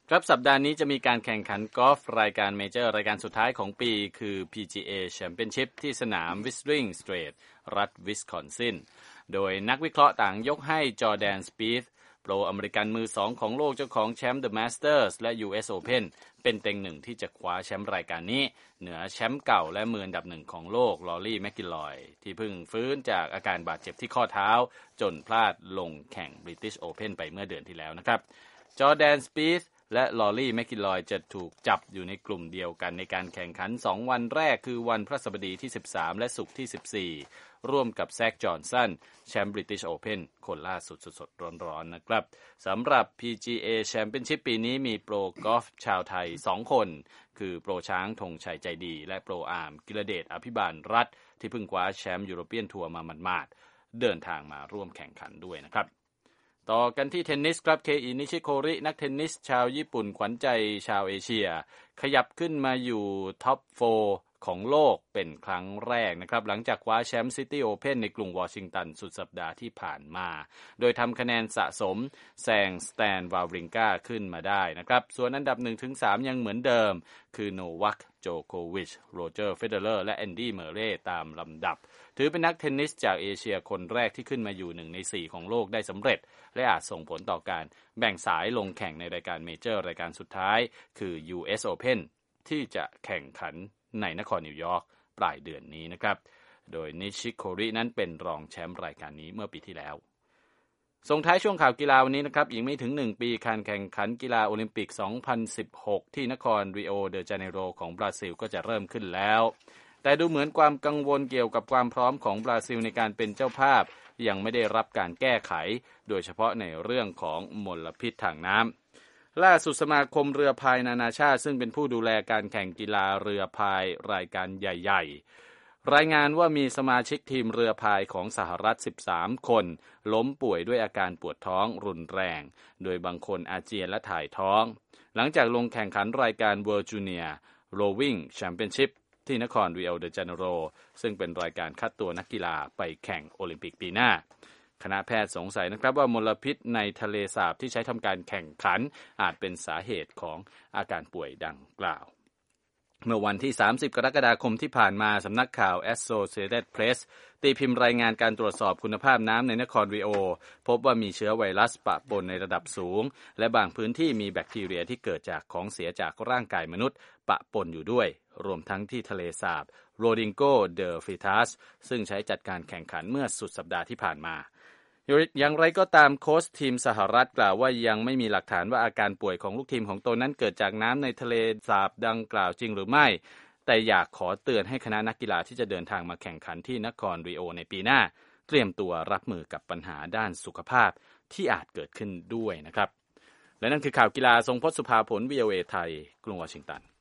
ครับสัปดาห์นี้จะมีการแข่งขันกอล์ฟรายการเมเจอร์รายการสุดท้ายของปีคือ PGA Championship ที่สนาม Whistling Straits รัฐวิสคอนซินโดยนักวิเคราะห์ต่างยกให้จอร์แดน สปีธโปรอเมริกันมือ2ของโลกเจ้าของแชมป์ The Masters และ US Open เป็นเต็งหนึ่งที่จะคว้าแชมป์รายการนี้เหนือแชมป์เก่าและมืออันดับหนึ่งของโลกลอรี่แมคกิลอยที่เพิ่งฟื้นจากอาการบาดเจ็บที่ข้อเท้าจนพลาดลงแข่ง British Open ไปเมื่อเดือนที่แล้วนะครับจอร์แดน สปีธและลอรี่แมคกิลอยจะถูกจับอยู่ในกลุ่มเดียวกันในการแข่งขัน2วันแรกคือวันพฤหัสบดีที่13และศุกร์ที่14ร่วมกับแซคจอห์นสันแชมป์ British Open คนล่าสุดสดๆร้อนๆนะครับสำหรับ PGA Championship ปีนี้มีโปรกอล์ฟชาวไทย2คนคือโปรช้างธงชัยใจดีและโปรอาร์มกิรเดชอภิบาลรัฐที่เพิ่งคว้าแชมป์ยูโรเปียนทัวร์มาหมาดๆเดินทางมาร่วมแข่งขันด้วยนะครับต่อกันที่เทนนิสครับเคอินิชิโครินักเทนนิสชาวญี่ปุ่นขวัญใจชาวเอเชียขยับขึ้นมาอยู่ท็อป4ของโลกเป็นครั้งแรกนะครับหลังจากคว้าแชมป์ซิตี้โอเพ่นในกรุงวอชิงตันสุดสัปดาห์ที่ผ่านมาโดยทำคะแนนสะสมแซงสแตนวาวริงกาขึ้นมาได้นะครับส่วนอันดับ 1-3 ยังเหมือนเดิมคือโนวัคโจโควิชโรเจอร์เฟเดอเลอร์และแอนดี้เมอร์เรย์ตามลำดับถือเป็นนักเทนนิสจากเอเชียคนแรกที่ขึ้นมาอยู่1ใน4ของโลกได้สำเร็จและอาจส่งผลต่อการแบ่งสายลงแข่งในรายการเมเจอร์รายการสุดท้ายคือ US Open ที่จะแข่งขันในนครนิวยอร์กปลายเดือนนี้นะครับโดยนิชิโครินั้นเป็นรองแชมป์รายการนี้เมื่อปีที่แล้วส่งท้ายช่วงข่าวกีฬาวันนี้นะครับอีกไม่ถึง1ปีการแข่งขันกีฬาโอลิมปิก2016ที่นครริโอเดจาเนโรของบราซิลก็จะเริ่มขึ้นแล้วแต่ดูเหมือนความกังวลเกี่ยวกับความพร้อมของบราซิลในการเป็นเจ้าภาพยังไม่ได้รับการแก้ไขโดยเฉพาะในเรื่องของมลพิษทางน้ำล่าสุดสมาคมเรือพายนานาชาติซึ่งเป็นผู้ดูแลการแข่งกีฬาเรือพายรายการใหญ่ๆรายงานว่ามีสมาชิกทีมเรือพายของสหรัฐ13คนล้มป่วยด้วยอาการปวดท้องรุนแรงโดยบางคนอาเจียนและถ่ายท้องหลังจากลงแข่งขันรายการ World Junior Rowing Championship ที่นครริโอเดจาเนโรซึ่งเป็นรายการคัดตัวนักกีฬาไปแข่งโอลิมปิกปีหน้าคณะแพทย์สงสัยนะครับว่ามลพิษในทะเลสาบที่ใช้ทำการแข่งขันอาจเป็นสาเหตุของอาการป่วยดังกล่าวเมื่อวันที่30กรกฎาคมที่ผ่านมาสำนักข่าว Associated Press ตีพิมพ์รายงานการตรวจสอบคุณภาพน้ำในนครริโอพบว่ามีเชื้อไวรัสปะปนในระดับสูงและบางพื้นที่มีแบคทีเรียที่เกิดจากของเสียจากร่างกายมนุษย์ปะปนอยู่ด้วยรวมทั้งที่ทะเลสาบโรดิงโกเดอฟิทัสซึ่งใช้จัดการแข่งขันเมื่อสุดสัปดาห์ที่ผ่านมาอย่างไรก็ตามโค้ชทีมสหรัฐกล่าวว่ายังไม่มีหลักฐานว่าอาการป่วยของลูกทีมของตนนั้นเกิดจากน้ำในทะเลสาบดังกล่าวจริงหรือไม่แต่อยากขอเตือนให้คณะนักกีฬาที่จะเดินทางมาแข่งขันที่นครริโอในปีหน้าเตรียมตัวรับมือกับปัญหาด้านสุขภาพที่อาจเกิดขึ้นด้วยนะครับและนั่นคือข่าวกีฬาทรงพจน์สุภาผล VOA ไทยกรุงวอชิงตัน